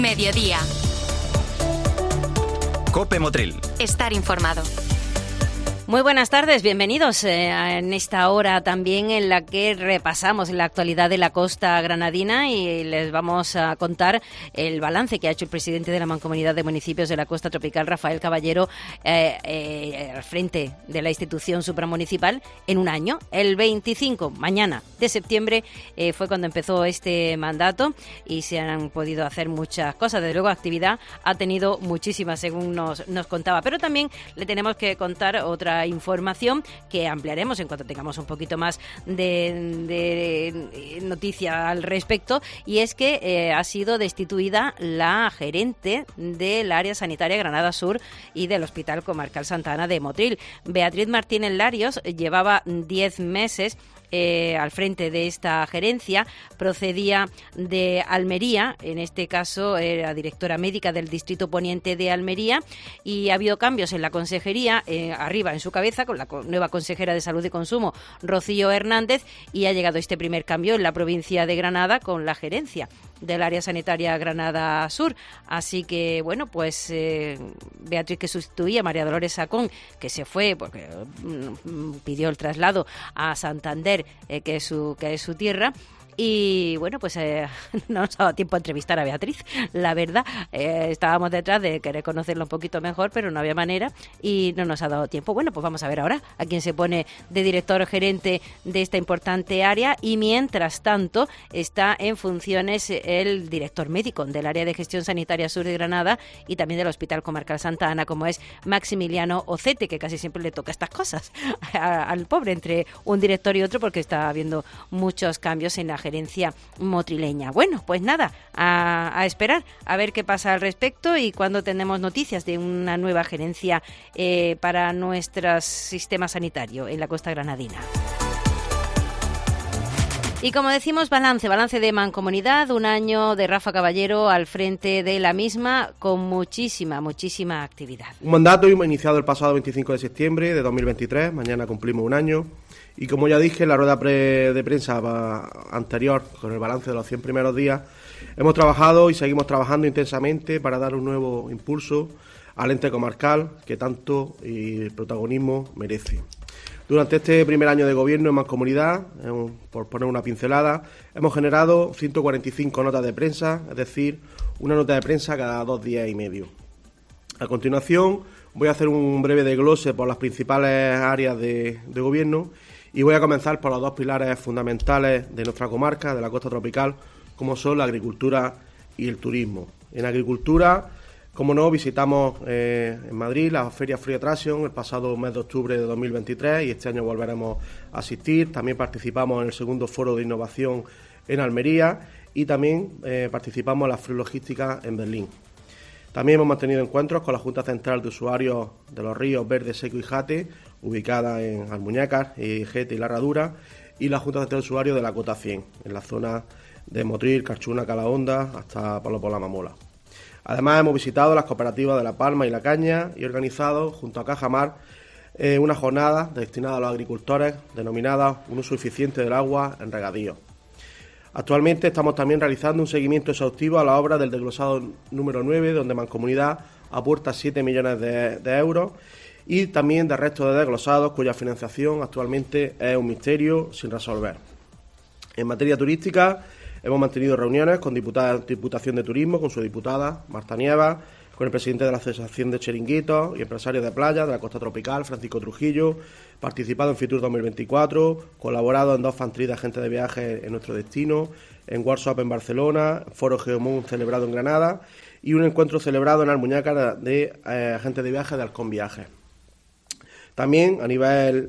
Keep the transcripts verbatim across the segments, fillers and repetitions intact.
Mediodía. COPE Motril. Estar informado. Muy buenas tardes, bienvenidos eh, en esta hora también en la que repasamos la actualidad de la costa granadina y les vamos a contar el balance que ha hecho el presidente de la Mancomunidad de Municipios de la Costa Tropical, Rafael Caballero, eh, eh, al frente de la institución supramunicipal en un año. El veinticinco, mañana de septiembre, eh, fue cuando empezó este mandato y se han podido hacer muchas cosas. Desde luego, actividad ha tenido muchísimas, según nos, nos contaba, pero también le tenemos que contar otra información que ampliaremos en cuanto tengamos un poquito más de, de noticia al respecto, y es que eh, ha sido destituida la gerente del área sanitaria Granada Sur y del Hospital Comarcal Santa Ana de Motril. Beatriz Martínez Larios llevaba diez meses Eh, al frente de esta gerencia, procedía de Almería, en este caso era directora médica del Distrito Poniente de Almería, y ha habido cambios en la consejería, eh, arriba en su cabeza, con la nueva consejera de Salud y Consumo, Rocío Hernández, y ha llegado este primer cambio en la provincia de Granada con la gerencia del área sanitaria Granada Sur. Así que, bueno, pues eh, Beatriz, que sustituía a María Dolores Sacón, que se fue porque mm, pidió el traslado a Santander, eh, que es su que es su tierra. Y bueno, pues eh, no nos ha dado tiempo a entrevistar a Beatriz, la verdad. Eh, estábamos detrás de querer conocerla un poquito mejor, pero no había manera y no nos ha dado tiempo. Bueno, pues vamos a ver ahora a quién se pone de director gerente de esta importante área, y mientras tanto está en funciones el director médico del área de gestión sanitaria sur de Granada y también del Hospital Comarcal Santa Ana, como es Maximiliano Ocete, que casi siempre le toca estas cosas a, al pobre entre un director y otro, porque está habiendo muchos cambios en la gerencia motrileña. Bueno, pues nada, a, a esperar a ver qué pasa al respecto y cuando tenemos noticias de una nueva gerencia eh, para nuestro sistema sanitario en la costa granadina. Y como decimos, balance, balance de Mancomunidad, un año de Rafa Caballero al frente de la misma, con muchísima, muchísima actividad. Un mandato iniciado el pasado veinticinco de septiembre de dos mil veintitrés, mañana cumplimos un año, y como ya dije en la rueda pre de prensa anterior, con el balance de los cien primeros días, hemos trabajado y seguimos trabajando intensamente para dar un nuevo impulso al ente comarcal que tanto y protagonismo merece. Durante este primer año de gobierno en Mancomunidad, por poner una pincelada, hemos generado ciento cuarenta y cinco notas de prensa, es decir, una nota de prensa cada dos días y medio. A continuación, voy a hacer un breve desglose por las principales áreas de, de gobierno y voy a comenzar por los dos pilares fundamentales de nuestra comarca, de la costa tropical, como son la agricultura y el turismo. En agricultura, como no, visitamos eh, en Madrid la Feria Free Attraction el pasado mes de octubre de dos mil veintitrés y este año volveremos a asistir. También participamos en el segundo foro de innovación en Almería y también eh, participamos en la Free Logística en Berlín. También hemos mantenido encuentros con la Junta Central de Usuarios de los Ríos Verde, Seco y Jate, ubicada en Almuñécar, y Jete y La Herradura, y la Junta Central de Usuarios de la Cota cien, en la zona de Motril, Carchuna, Calahonda, hasta Palo por la Mamola. Además, hemos visitado las cooperativas de La Palma y La Caña y organizado, junto a Cajamar, eh, una jornada destinada a los agricultores denominada Un uso eficiente del agua en regadío. Actualmente estamos también realizando un seguimiento exhaustivo a la obra del desglosado número nueve, donde Mancomunidad aporta siete millones de, de euros, y también de restos de desglosados cuya financiación actualmente es un misterio sin resolver. En materia turística, hemos mantenido reuniones con diputada, Diputación de Turismo, con su diputada Marta Nieva, con el presidente de la Asociación de Chiringuitos y empresarios de playa de la costa tropical, Francisco Trujillo, participado en Fitur dos mil veinticuatro, colaborado en dos fantries de agentes de viajes en nuestro destino, en Workshop en Barcelona, Foro Geomoon celebrado en Granada y un encuentro celebrado en Almuñécar de eh, agentes de viajes de Halcón Viajes. También, a nivel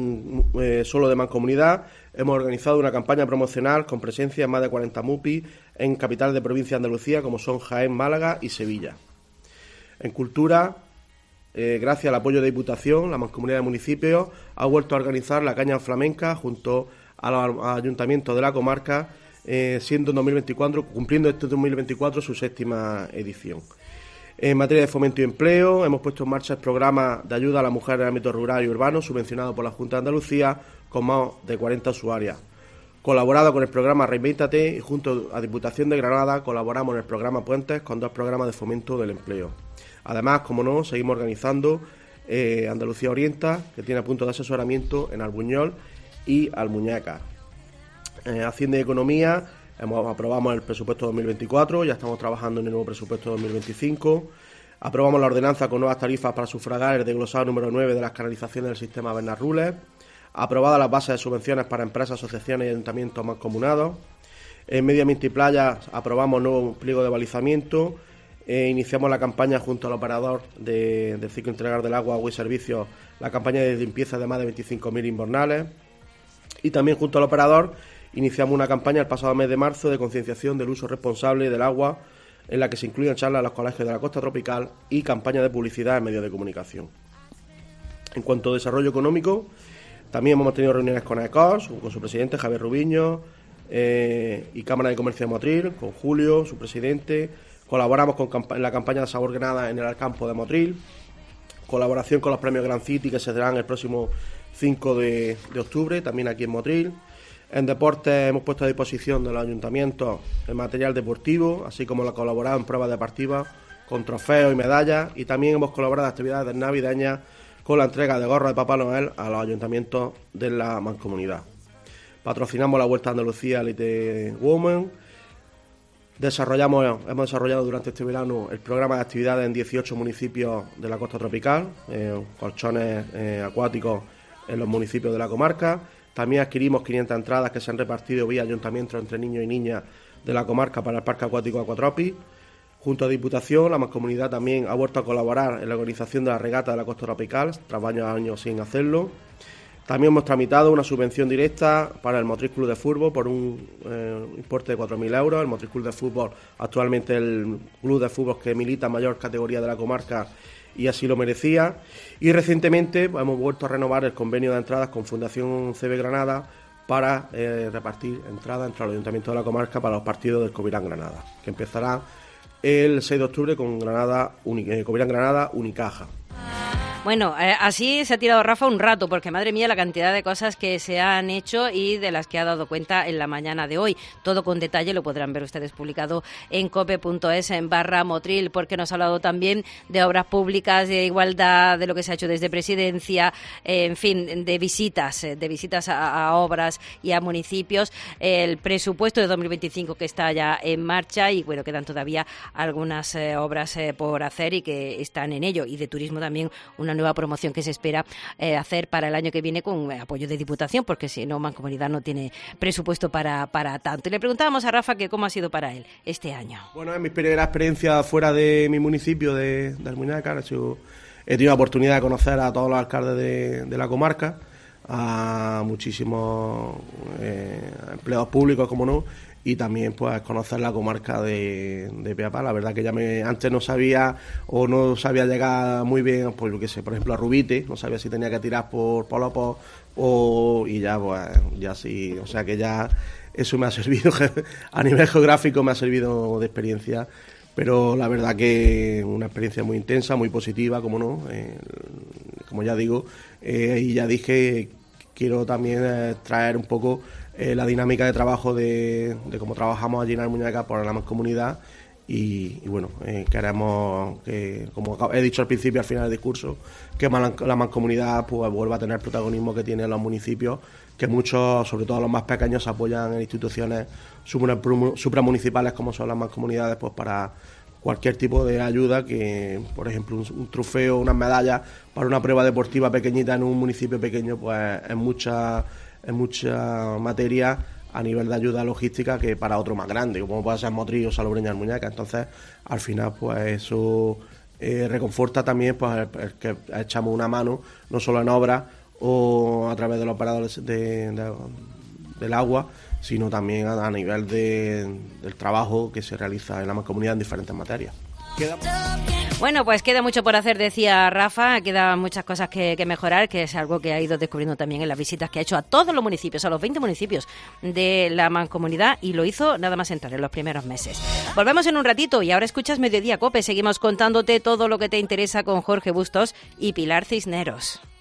eh, solo de Mancomunidad, hemos organizado una campaña promocional con presencia en más de cuarenta MUPI en capitales de provincia de Andalucía, como son Jaén, Málaga y Sevilla. En cultura, eh, gracias al apoyo de Diputación, la Mancomunidad de Municipios ha vuelto a organizar la Caña Flamenca junto a los ayuntamientos de la comarca, eh, siendo en dos mil veinticuatro, cumpliendo este dos mil veinticuatro su séptima edición. En materia de fomento y empleo, hemos puesto en marcha el programa de ayuda a la mujer en el ámbito rural y urbano, subvencionado por la Junta de Andalucía, con más de cuarenta usuarias. colaborado con el programa Reinvéntate y junto a Diputación de Granada colaboramos en el programa Puentes con dos programas de fomento del empleo. Además, como no, seguimos organizando eh, Andalucía Orienta, que tiene puntos de asesoramiento en Albuñol y Almuñécar. Eh, Hacienda y Economía, hemos, aprobamos el presupuesto dos mil veinticuatro, ya estamos trabajando en el nuevo presupuesto dos mil veinticinco. Aprobamos la ordenanza con nuevas tarifas para sufragar el desglosado número nueve de las canalizaciones del sistema Bernat-Rules. Aprobadas las bases de subvenciones para empresas, asociaciones y ayuntamientos mancomunados. En Medio Ambiente y Playa aprobamos nuevo pliego de balizamiento. Eh, iniciamos la campaña junto al operador de, del ciclo integral del agua, agua y servicios, la campaña de limpieza de más de veinticinco mil invernales. Y también junto al operador iniciamos una campaña el pasado mes de marzo de concienciación del uso responsable del agua, en la que se incluyen charlas a los colegios de la costa tropical y campaña de publicidad en medios de comunicación. En cuanto a desarrollo económico, también hemos tenido reuniones con AECOS, con su presidente Javier Rubiño, eh, y Cámara de Comercio de Motril, con Julio, su presidente. Colaboramos con campa- en la campaña de Sabor Granada en el Alcampo de Motril. Colaboración con los premios Grand City, que se darán el próximo cinco de, de octubre, también aquí en Motril. En deportes hemos puesto a disposición de los ayuntamientos el material deportivo, así como la colaborado en pruebas deportivas con trofeos y medallas, y también hemos colaborado en actividades navideñas con la entrega de gorros de Papá Noel a los ayuntamientos de la mancomunidad. Patrocinamos la Vuelta a Andalucía Elite Women. Desarrollamos, hemos desarrollado durante este verano el programa de actividades en dieciocho municipios de la costa tropical, eh, colchones eh, acuáticos en los municipios de la comarca. También adquirimos quinientas entradas que se han repartido vía ayuntamiento entre niños y niñas de la comarca para el Parque Acuático Aquatropi. Junto a Diputación, la Mancomunidad también ha vuelto a colaborar en la organización de la regata de la costa tropical, tras varios años sin hacerlo. También hemos tramitado una subvención directa para el Motril Club de Fútbol por un eh, importe de cuatro mil euros. El Motril Club de Fútbol actualmente el club de fútbol que milita en mayor categoría de la comarca y así lo merecía. Y recientemente pues, hemos vuelto a renovar el convenio de entradas con Fundación C B Granada para eh, repartir entradas entre los ayuntamientos de la comarca para los partidos del Covirán Granada, que empezará el seis de octubre con Granada, Uni, eh, Covirán Granada Unicaja. Bueno, eh, así se ha tirado Rafa un rato, porque madre mía la cantidad de cosas que se han hecho y de las que ha dado cuenta en la mañana de hoy. Todo con detalle lo podrán ver ustedes publicado en cope punto es en barra Motril, porque nos ha hablado también de obras públicas, de igualdad, de lo que se ha hecho desde Presidencia, eh, en fin, de visitas, de visitas a, a obras y a municipios, el presupuesto de dos mil veinticinco que está ya en marcha y bueno, quedan todavía algunas eh, obras eh, por hacer y que están en ello, y de turismo también una nueva promoción que se espera eh, hacer para el año que viene con apoyo de Diputación, porque si no, Mancomunidad no tiene presupuesto para, para tanto. Y le preguntábamos a Rafa que cómo ha sido para él este año. Bueno, es mi primera experiencia fuera de mi municipio de, de Almuñécar. He tenido la oportunidad de conocer a todos los alcaldes de, de la comarca, a muchísimos eh, empleados públicos, como no, y también pues conocer la comarca de, de Peapa. La verdad que ya me antes no sabía o no sabía llegar muy bien, pues lo que sé, por ejemplo a Rubite, no sabía si tenía que tirar por Polopos o y ya pues ya sí, o sea que ya eso me ha servido a nivel geográfico, me ha servido de experiencia, pero la verdad que una experiencia muy intensa, muy positiva, como no, eh, como ya digo, eh, y ya dije, quiero también eh, traer un poco Eh, la dinámica de trabajo de, de cómo trabajamos allí en Almuñécar por la mancomunidad y, y bueno, eh, queremos que, como he dicho al principio, al final del discurso, que la mancomunidad pues vuelva a tener el protagonismo que tienen los municipios, que muchos, sobre todo los más pequeños, se apoyan en instituciones supramunicipales como son las mancomunidades, pues para cualquier tipo de ayuda, que por ejemplo un, un trofeo, unas medallas para una prueba deportiva pequeñita en un municipio pequeño, pues es mucha en mucha materia a nivel de ayuda logística que para otro más grande, como puede ser Motril o Salobreña Almuñécar. Entonces, al final, pues eso eh, reconforta también pues el, el que echamos una mano, no solo en obras o a través de los operadores de, de, del agua, sino también a, a nivel de, del trabajo que se realiza en la mancomunidad en diferentes materias. Queda... Bueno, pues queda mucho por hacer, decía Rafa, quedan muchas cosas que, que mejorar, que es algo que ha ido descubriendo también en las visitas que ha hecho a todos los municipios, a los veinte municipios de la Mancomunidad, y lo hizo nada más entrar en los primeros meses. Volvemos en un ratito y ahora escuchas Mediodía Cope, seguimos contándote todo lo que te interesa con Jorge Bustos y Pilar Cisneros.